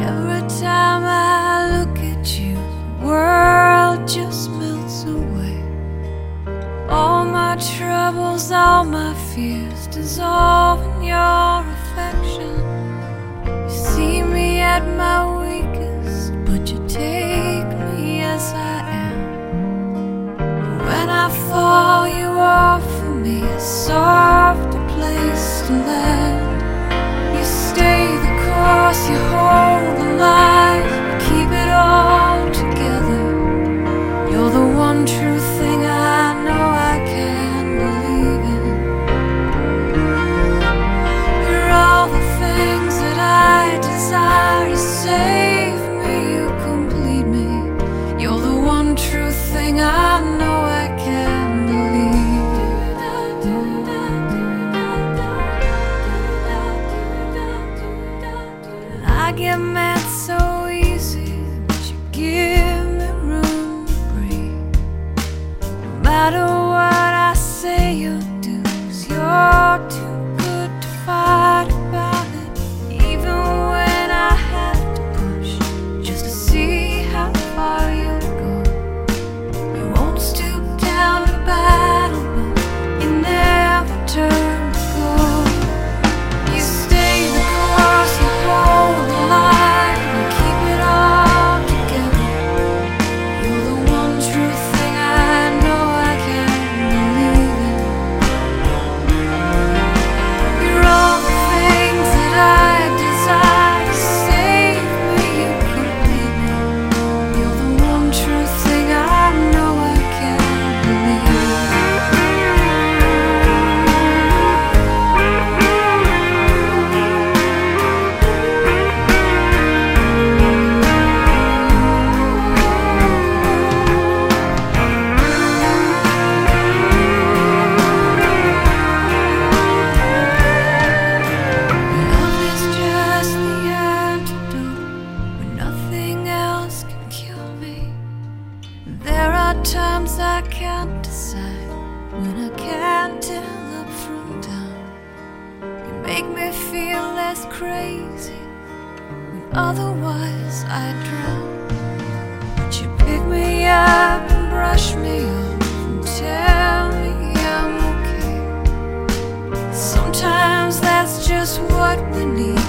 Every time I look at you, the world just melts away. All my troubles, all my fears dissolve in your affection. You see me at my weakest, but you take me as I am. When I fall, you offer me a softer place to land. You stay the course, you hold the line, you keep it all together. You're the one true thing I know I can believe in. You're all the things that I desire. You save me, you complete me. You're the one true thing I know I can believe. I get mad so easy, but you give me room to breathe. No matter what I say or do, 'cause you're too good to fight about it. Even when I have to push just to see how far you'll go. You won't stoop down to battle, but you never turn to go. You stay the course, you hold the line, you keep it all together. You're the one true thing I know I can believe in. You're all the things that I desire. You save me, you complete me. You're the one true thing I know I can believe. Love is just the antidote when nothing else can kill me. There are times I can't decide, when I can't tell up from down. You make me feel less crazy when otherwise I drown. But you pick me up and brush me off and tell me I'm okay. Sometimes that's just what we need.